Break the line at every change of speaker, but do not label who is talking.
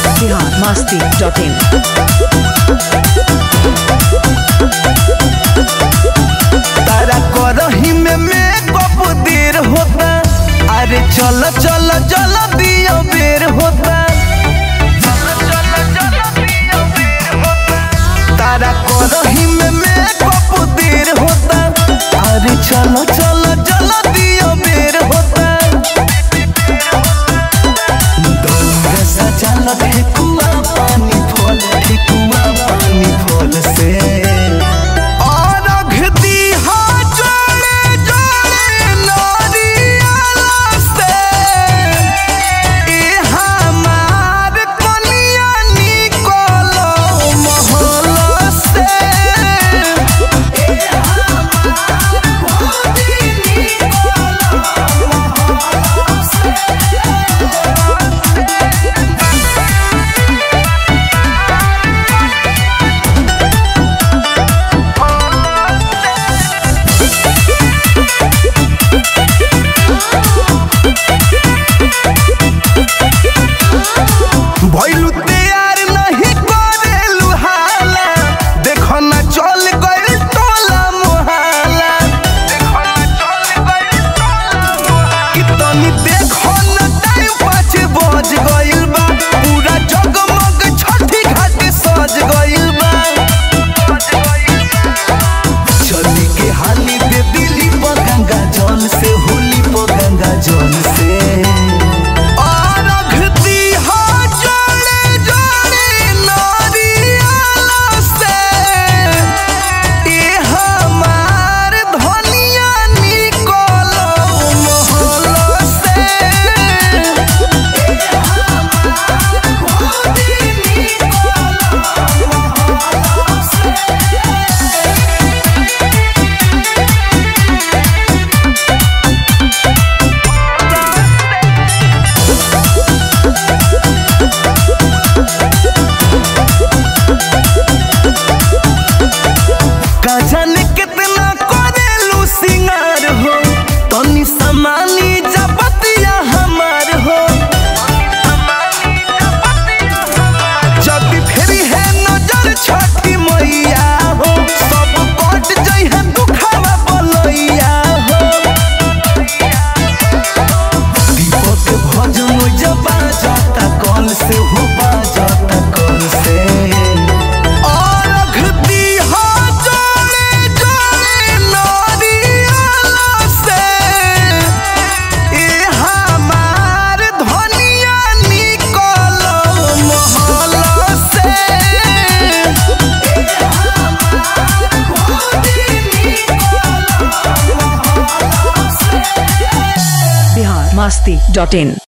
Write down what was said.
biharmasti.in।
तारा करही में मेकअप देर होता, अरे चल चल चल दियो बेर होता। तारा करही में मेकअप देर होता, अरे चल चल चल दियो बेर होता। दौड़ सा चल ठेकुआ पानी फल, ठेकुआ पानी फल से भइलु तैयार नहीं करेलु हाला, देखो ना चल गइल टोला मोहल्ला। कि तनी देखो ना टाइम 5 बज गइल बा, पूरा जगमग छठी घाट सज गइल बा। चली के हाली दे दिली पर गंगा जल से, होली पर गंगा जल से। जाने कितना करेलू सिंगार हो, तनी समानी जबतिया हमार हो। जब फेरी है नजर छठी मैया हो, सब कट जाई है दुखावा बलैया हो। दीपक भजन जब बाजाता कल से हो, बाजाता कल से।
biharmasti.in।